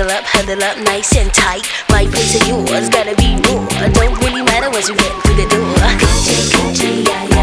huddle up, nice and tight. My place or yours, gotta be more. Don't really matter once you get through the door. Coochie, coochie, yeah.